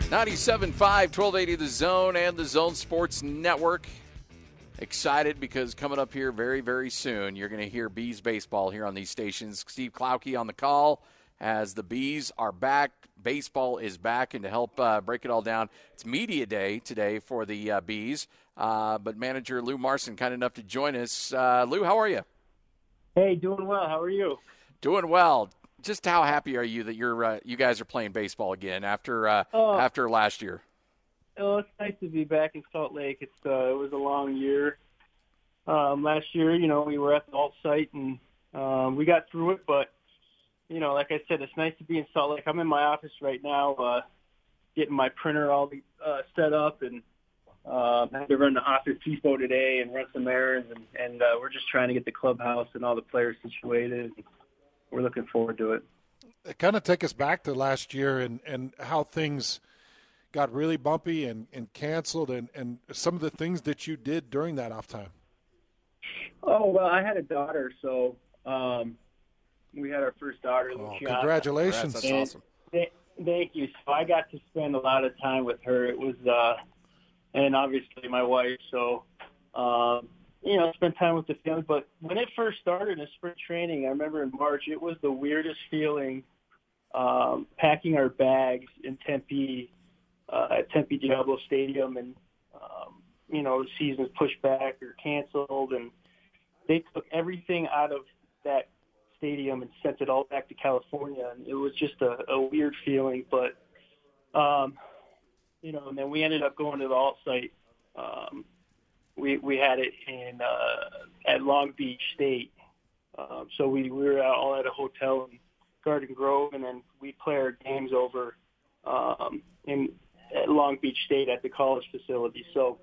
97.5, 1280 The Zone and the Zone Sports Network. Excited because coming up here very, very soon, you're going to hear Bees baseball here on these stations. Steve Klauke on the call as the Bees are back. Baseball is back, and to help break it all down, it's media day today for the Bees. But manager Lou Marson kind enough to join us. Lou, how are you? Hey, doing well. How are you? Doing well. Just how happy are you that you guys are playing baseball again after last year? Oh, it's nice to be back in Salt Lake. It was a long year. Last year, we were at the alt site and we got through it. But like I said, it's nice to be in Salt Lake. I'm in my office right now, getting my printer all set up, and had to run to Office Depot today and run some errands, and we're just trying to get the clubhouse and all the players situated. We're looking forward to it. Kind of take us back to last year and how things got really bumpy and canceled and some of the things that you did during that off time. Oh, well, I had a daughter, so we had our first daughter, Luciana. Congratulations. That's awesome. Thank you. So I got to spend a lot of time with her. It was, and obviously my wife, so spend time with the family. But when it first started in spring training, I remember in March, it was the weirdest feeling packing our bags in Tempe, at Tempe Diablo Stadium, and, the season's pushed back or canceled, and they took everything out of that stadium and sent it all back to California, and it was just a weird feeling. But, and then we ended up going to the alt site. We had it in at Long Beach State, so we were all at a hotel in Garden Grove, and then we'd play our games over at Long Beach State at the college facility. So,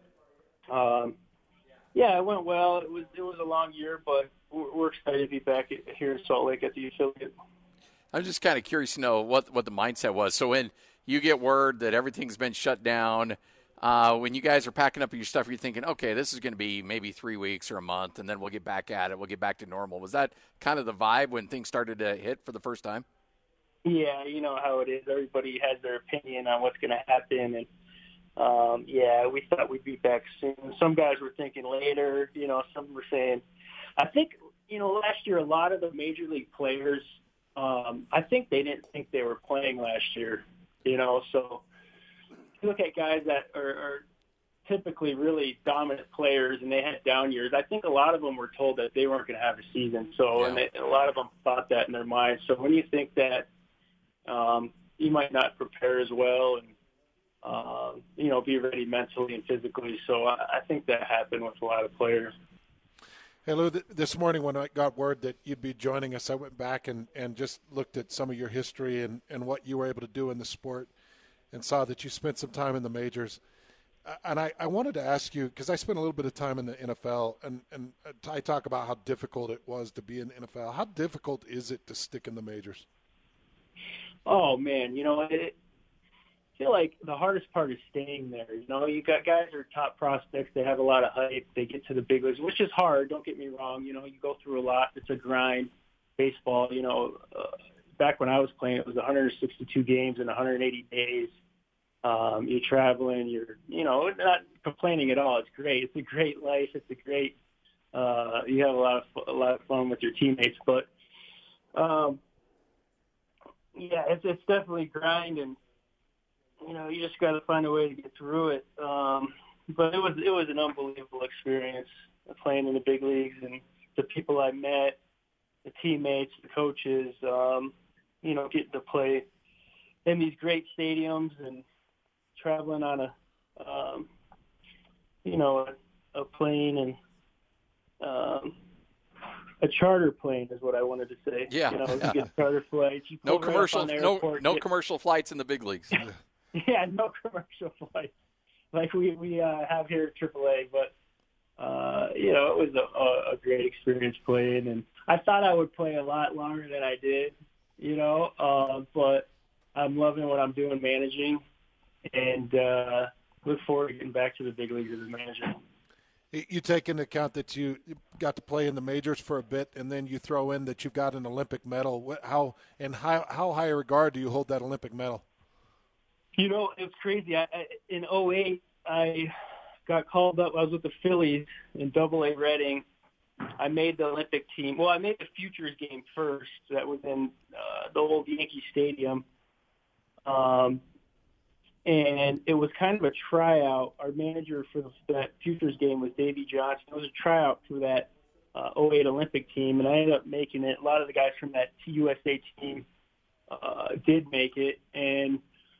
it went well. It was a long year, but we're excited to be back here in Salt Lake at the affiliate. I'm just kind of curious to know what the mindset was. So when you get word that everything's been shut down, when you guys are packing up your stuff, you're thinking, okay, this is going to be maybe 3 weeks or a month, and then we'll get back at it. We'll get back to normal. Was that kind of the vibe when things started to hit for the first time? Yeah, you know how it is. Everybody has their opinion on what's going to happen, and we thought we'd be back soon. Some guys were thinking later. Some were saying, I think, last year a lot of the major league players, I think they didn't think they were playing last year. So you look at guys that are typically really dominant players and they had down years. I think a lot of them were told that they weren't going to have a season. So, and a lot of them thought that in their minds. So when you think that you might not prepare as well and, be ready mentally and physically. So I think that happened with a lot of players. Hey, Lou, this morning when I got word that you'd be joining us, I went back and just looked at some of your history and what you were able to do in the sport and saw that you spent some time in the majors. And I wanted to ask you, because I spent a little bit of time in the NFL, and I talk about how difficult it was to be in the NFL. How difficult is it to stick in the majors? Oh, man, I feel like the hardest part is staying there. You got guys who are top prospects. They have a lot of hype. They get to the big leagues, which is hard. Don't get me wrong. You go through a lot. It's a grind. Baseball, back when I was playing, it was 162 games in 180 days. You're traveling. You're, not complaining at all. It's great. It's a great life. It's a great. You have a lot of fun with your teammates. But it's definitely grind, and you just got to find a way to get through it. But it was an unbelievable experience playing in the big leagues, and the people I met, the teammates, the coaches, getting to play in these great stadiums and traveling on a plane and a charter plane is what I wanted to say. Yeah. You get charter flights. You no commercial flights in the big leagues. Yeah, no commercial flights like we have here at AAA. But, it was a great experience playing. And I thought I would play a lot longer than I did, but I'm loving what I'm doing managing and look forward to getting back to the big leagues as a manager. You take into account that you got to play in the majors for a bit, and then you throw in that you've got an Olympic medal. How high a regard do you hold that Olympic medal? It's crazy. In '08, I got called up. I was with the Phillies in Double-A Reading. I made the Olympic team. Well, I made the Futures game first. That was in the old Yankee Stadium. And it was kind of a tryout. Our manager for that Futures game was Davey Johnson. It was a tryout for that '08 Olympic team, and I ended up making it. A lot of the guys from that USA team did make it. And,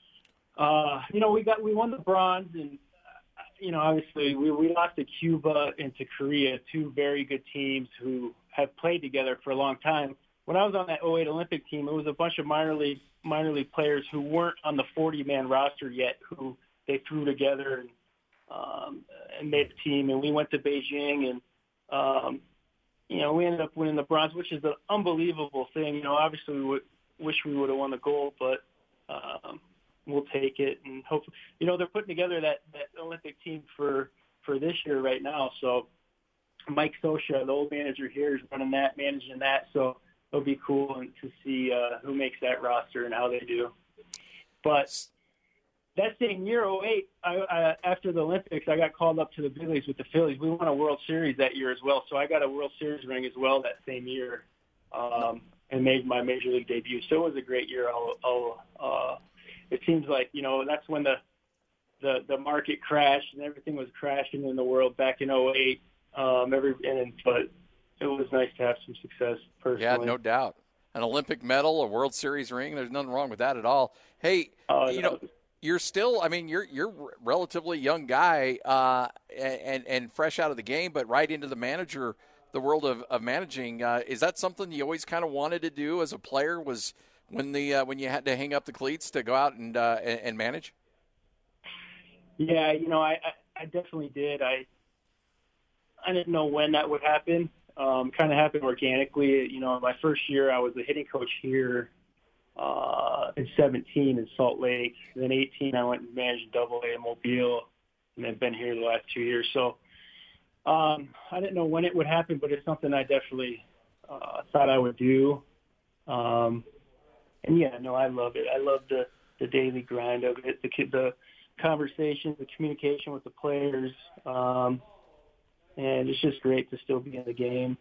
we won the bronze, and obviously we lost to Cuba and to Korea, two very good teams who have played together for a long time. When I was on that '08 Olympic team, it was a bunch of minor league players who weren't on the 40-man roster yet, who they threw together and made a team. And we went to Beijing, and we ended up winning the bronze, which is an unbelievable thing. Obviously we wish we would have won the gold, but we'll take it. And hopefully, they're putting together that Olympic team for this year right now. So Mike Sosha, the old manager here, is managing that. So it'll be cool to see who makes that roster and how they do. But that same year, '08, after the Olympics, I got called up to the big leagues with the Phillies. We won a World Series that year as well. So I got a World Series ring as well that same year, and made my major league debut. So it was a great year. It seems like, that's when the market crashed and everything was crashing in the world back in '08. But it was nice to have some success personally. Yeah, no doubt. An Olympic medal, a World Series ring, there's nothing wrong with that at all. Hey, you're still, you're a relatively young guy and fresh out of the game, but right into the world of managing. Is that something you always kind of wanted to do as a player, was when you had to hang up the cleats to go out and manage? Yeah, I definitely did. I didn't know when that would happen. Kind of happened organically. My first year I was a hitting coach here in 17 in Salt Lake. And then 18 I went and managed Double-A in Mobile, and then been here the last 2 years. So I didn't know when it would happen, but it's something I definitely thought I would do. And yeah, no, I love it. I love the daily grind of it, the conversation, the communication with the players. And it's just great to still be in the game,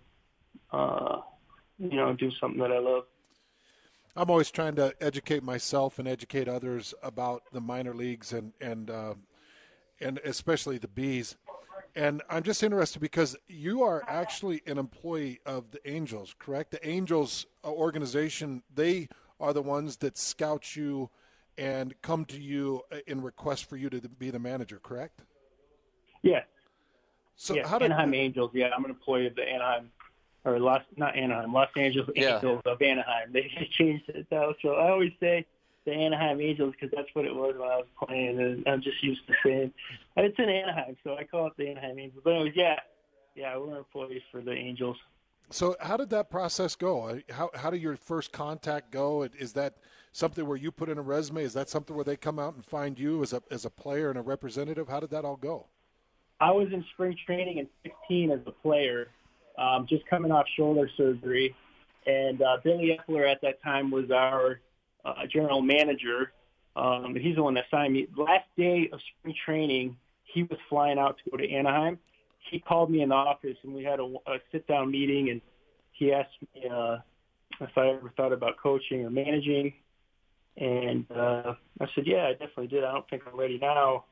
and do something that I love. I'm always trying to educate myself and educate others about the minor leagues and especially the Bees. And I'm just interested because you are actually an employee of the Angels, correct? The Angels organization, they are the ones that scout you and come to you in request for you to be the manager, correct? Yeah. So yeah, Anaheim Angels. Yeah, I'm an employee of the Los Angeles Angels of Anaheim. They changed it though, so I always say the Anaheim Angels because that's what it was when I was playing, and I'm just used to saying it's in Anaheim, so I call it the Anaheim Angels. But anyways, yeah, we're employees for the Angels. So how did that process go? How did your first contact go? Is that something where you put in a resume? Is that something where they come out and find you as a player and a representative? How did that all go? I was in spring training in 16 as a player, just coming off shoulder surgery. And Billy Epler at that time was our general manager. He's the one that signed me. Last day of spring training, he was flying out to go to Anaheim. He called me in the office, and we had a sit-down meeting, and he asked me if I ever thought about coaching or managing. And I said, yeah, I definitely did. I don't think I'm ready now.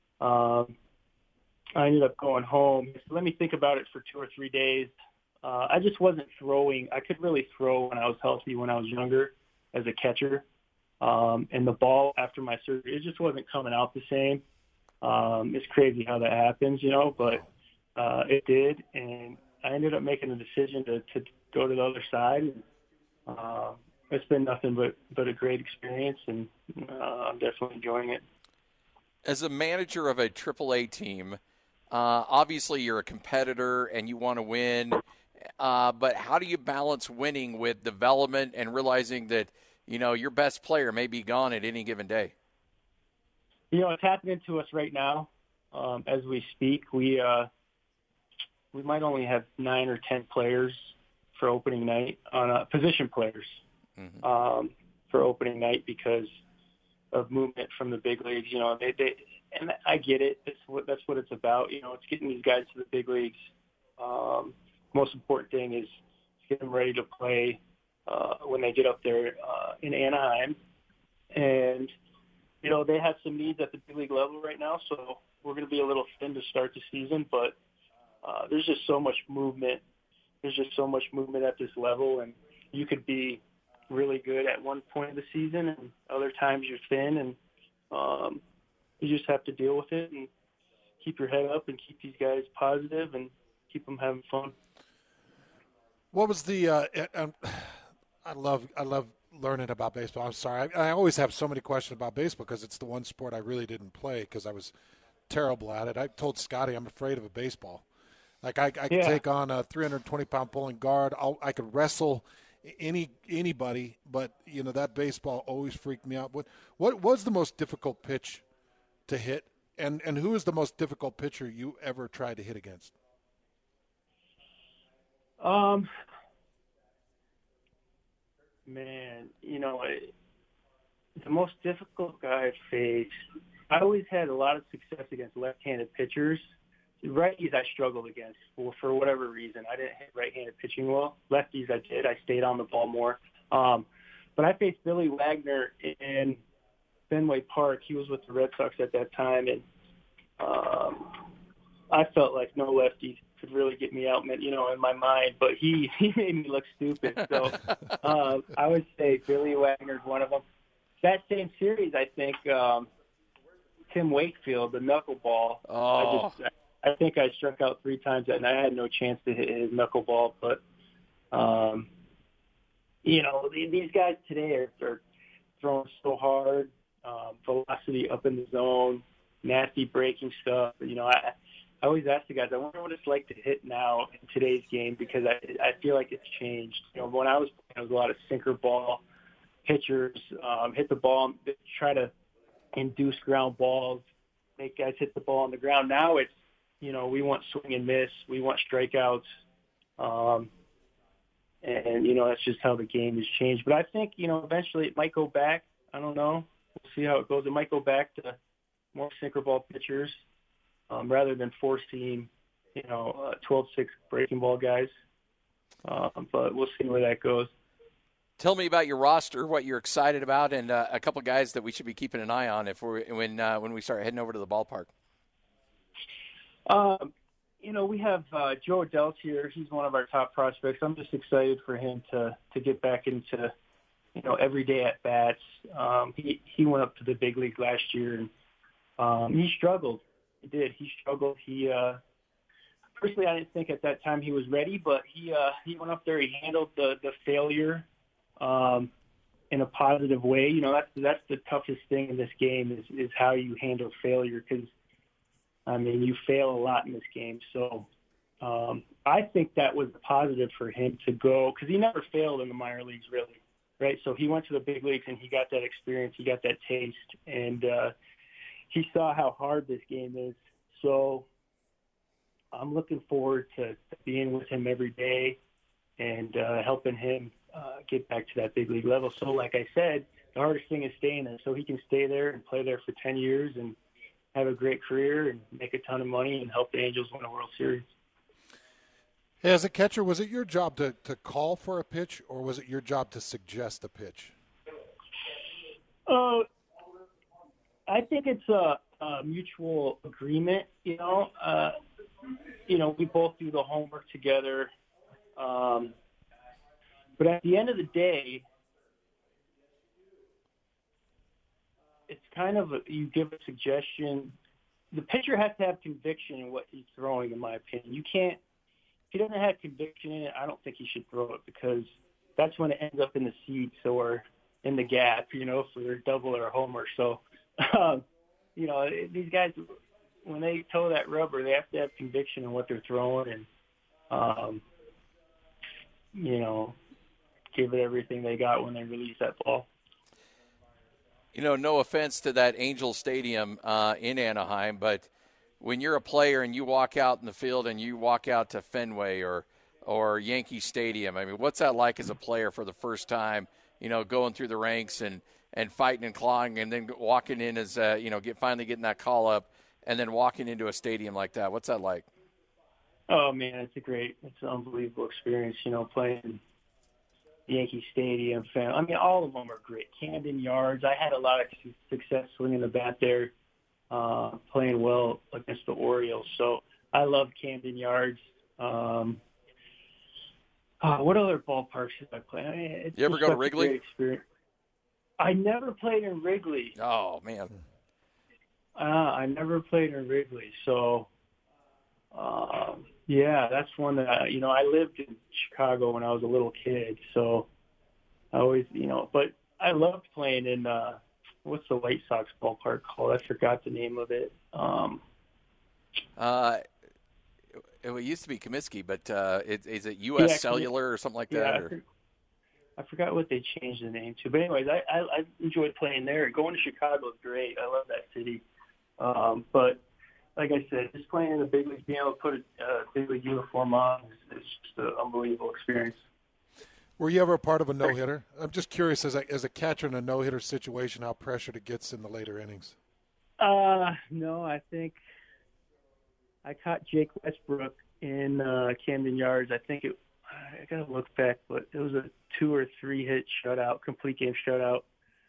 I ended up going home. He said, let me think about it for 2 or 3 days. I just wasn't throwing. I could really throw when I was healthy when I was younger as a catcher. And the ball after my surgery, it just wasn't coming out the same. It's crazy how that happens, but it did. And I ended up making the decision to go to the other side. It's been nothing but a great experience, and I'm definitely enjoying it. As a manager of a AAA team, obviously you're a competitor and you want to win, but how do you balance winning with development and realizing that, your best player may be gone at any given day? It's happening to us right now. As we speak, we might only have 9 or 10 players for opening night on position players for opening night because of movement from the big leagues. You know, they and I get it. That's what it's about. You know, it's getting these guys to the big leagues. Most important thing is get them ready to play when they get up there in Anaheim. And, you know, they have some needs at the big league level right now, so we're going to be a little thin to start the season, but there's just so much movement. There's just so much movement at this level, and you could be really good at one point of the season, and other times you're thin, and you just have to deal with it and keep your head up and keep these guys positive and keep them having fun. What was the I love learning about baseball. I'm sorry. I always have so many questions about baseball because it's the one sport I really didn't play because I was terrible at it. I told Scotty I'm afraid of a baseball. Like I could take on a 320-pound pulling guard. I could wrestle anybody, but you know that baseball always freaked me out. What was the most difficult pitch to hit, and who is the most difficult pitcher you ever tried to hit against? Man, you know, the most difficult guy I faced, I always had a lot of success against left-handed pitchers. Righties I struggled against for whatever reason. I didn't hit right-handed pitching well. Lefties I did. I stayed on the ball more. But I faced Billy Wagner in Fenway Park. He was with the Red Sox at that time, and I felt like no lefties could really get me out, you know, in my mind. But he made me look stupid. So I would say Billy Wagner's one of them. That same series, I think Tim Wakefield, the knuckleball. Oh. I think I struck out 3 times and I had no chance to hit his knuckleball. But, you know, these guys today are throwing so hard, velocity up in the zone, nasty breaking stuff. You know, I always ask the guys, I wonder what it's like to hit now in today's game because I feel like it's changed. You know, when I was playing, it was a lot of sinker ball pitchers, hit the ball, try to induce ground balls, make guys hit the ball on the ground. Now it's, you know, we want swing and miss. We want strikeouts. And, you know, that's just how the game has changed. But I think, you know, eventually it might go back. I don't know. We'll see how it goes. It might go back to more sinker ball pitchers rather than four-seam, you know, 12-6 breaking ball guys. But we'll see where that goes. Tell me about your roster, what you're excited about, and a couple guys that we should be keeping an eye on when we start heading over to the ballpark. You know, we have Joe Adelt here. He's one of our top prospects. I'm just excited for him to get back into, you know, everyday at bats. He went up to the big league last year and he struggled. He did. He struggled. He personally, I didn't think at that time he was ready, but he went up there. He handled the failure in a positive way. You know, that's the toughest thing in this game is how you handle failure because, I mean, you fail a lot in this game. So I think that was positive for him to go because he never failed in the minor leagues, really, right? So he went to the big leagues and he got that experience. He got that taste, and he saw how hard this game is. So I'm looking forward to being with him every day and helping him get back to that big league level. So like I said, the hardest thing is staying there so he can stay there and play there for 10 years and have a great career and make a ton of money and help the Angels win a World Series. Hey, as a catcher, was it your job to call for a pitch or was it your job to suggest a pitch? I think it's a mutual agreement, you know. We both do the homework together. But at the end of the day, it's kind of you give a suggestion. The pitcher has to have conviction in what he's throwing, in my opinion. You can't – if he doesn't have conviction in it, I don't think he should throw it because that's when it ends up in the seats or in the gap, you know, for a double or a homer. So, you know, these guys, when they toe that rubber, they have to have conviction in what they're throwing and, you know, give it everything they got when they release that ball. You know, no offense to that Angel Stadium in Anaheim, but when you're a player and you walk out in the field and you walk out to Fenway or Yankee Stadium, I mean, what's that like as a player for the first time, you know, going through the ranks and and fighting and clawing, and then walking in as finally getting that call up, and then walking into a stadium like that? What's that like? Oh man, it's an unbelievable experience. Playing Yankee Stadium. I mean, all of them are great. Camden Yards. I had a lot of success swinging the bat there, playing well against the Orioles. So I love Camden Yards. What other ballparks did I play? I mean, you ever go to Wrigley? Great experience. I never played in Wrigley. Oh man. I never played in Wrigley. So, yeah, that's one that I lived in Chicago when I was a little kid. So I always, but I loved playing in what's the White Sox ballpark called? I forgot the name of it. It used to be Comiskey, but is it U.S. Cellular or something like that? I forgot what they changed the name to. But anyways, I enjoyed playing there. Going to Chicago is great. I love that city. But like I said, just playing in the big league, being able to put a big league uniform on is just an unbelievable experience. Were you ever a part of a no-hitter? I'm just curious, as a catcher in a no-hitter situation, how pressured it gets in the later innings. No, I think I caught Jake Westbrook in Camden Yards. I think I got to look back, but it was a 2 or 3 hit shutout, complete game shutout.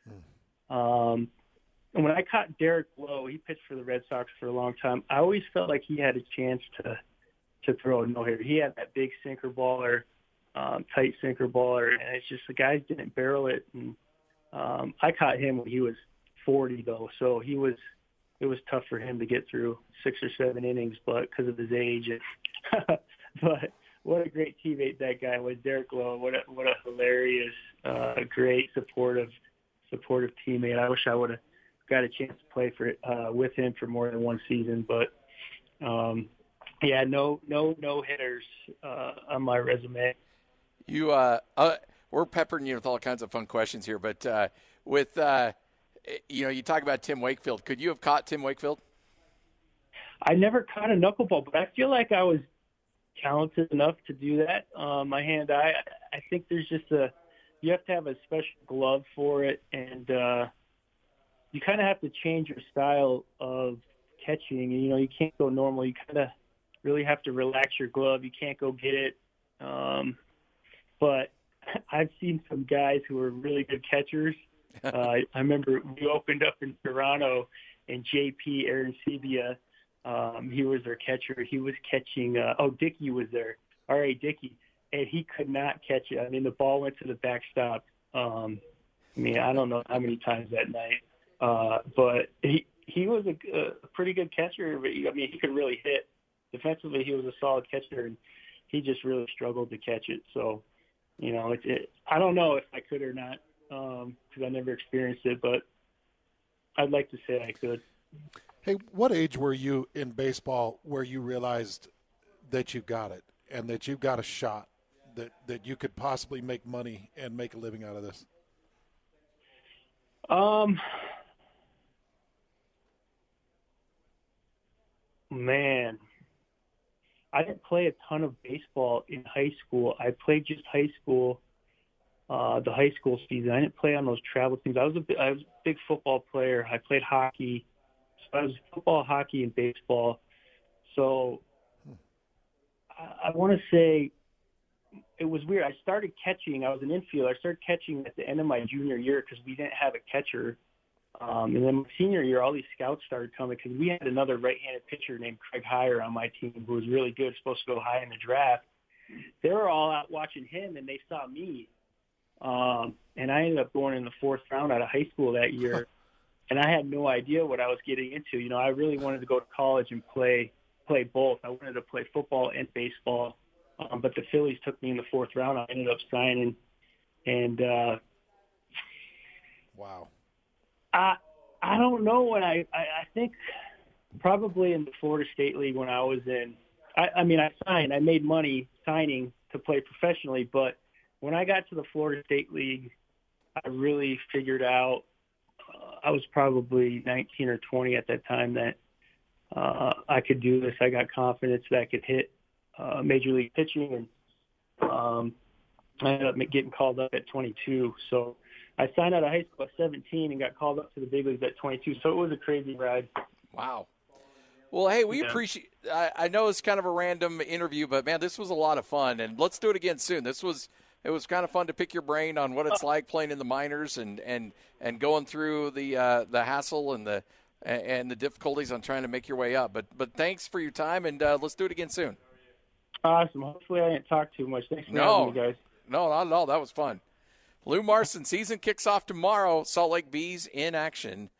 And when I caught Derek Lowe, he pitched for the Red Sox for a long time. I always felt like he had a chance to throw a no-hitter. He had that big sinker baller, tight sinker baller, and it's just the guys didn't barrel it. And I caught him when he was 40, though, so it was tough for him to get through 6 or 7 innings, but because of his age. But what a great teammate that guy was, Derek Lowe. What a hilarious, great, supportive teammate. I wish I would have got a chance to play with him for more than one season, but yeah, no hitters on my resume. You we're peppering you with all kinds of fun questions here, but with you talk about Tim Wakefield. Could you have caught Tim Wakefield? I never caught a knuckleball, but I feel like I was talented enough to do that. My hand-eye, I think there's just you have to have a special glove for it, and you kind of have to change your style of catching. You can't go normal. You kind of really have to relax your glove. You can't go get it. But I've seen some guys who are really good catchers. I remember we opened up in Toronto, and JP Arancibia, he was their catcher. He was catching Dickey was there. All right, Dickey. And he could not catch it. I mean, the ball went to the backstop. I don't know how many times that night. But he was a pretty good catcher. He could really hit. Defensively, he was a solid catcher, and he just really struggled to catch it. So, I don't know if I could or not because I never experienced it, but I'd like to say I could. Hey, what age were you in baseball where you realized that you got it and that you got a shot, that you could possibly make money and make a living out of this? Man, I didn't play a ton of baseball in high school. I played just high school, the high school season. I didn't play on those travel teams. I was a big football player. I played hockey. So I was football, hockey, and baseball. So I want to say it was weird. I started catching. I was an infielder. I started catching at the end of my junior year because we didn't have a catcher. And then my senior year, all these scouts started coming because we had another right-handed pitcher named Craig Heyer on my team who was really good, supposed to go high in the draft. They were all out watching him, and they saw me. And I ended up going in the 4th round out of high school that year, and I had no idea what I was getting into. I really wanted to go to college and play both. I wanted to play football and baseball, but the Phillies took me in the 4th round. I ended up signing, and wow. I don't know when I think probably in the Florida State League when I was in. I signed. I made money signing to play professionally, but when I got to the Florida State League, I really figured out I was probably 19 or 20 at that time that I could do this. I got confidence that I could hit major league pitching, and I ended up getting called up at 22. So I signed out of high school at 17 and got called up to the big leagues at 22. So it was a crazy ride. Wow. Well, hey, we appreciate – I know it's kind of a random interview, but, man, this was a lot of fun. And let's do it again soon. It was kind of fun to pick your brain on what it's like playing in the minors and going through the hassle and the difficulties on trying to make your way up. But thanks for your time, and let's do it again soon. Awesome. Hopefully I didn't talk too much. Thanks for having me, guys. No, not at all. That was fun. Lou Marson, season kicks off tomorrow. Salt Lake Bees in action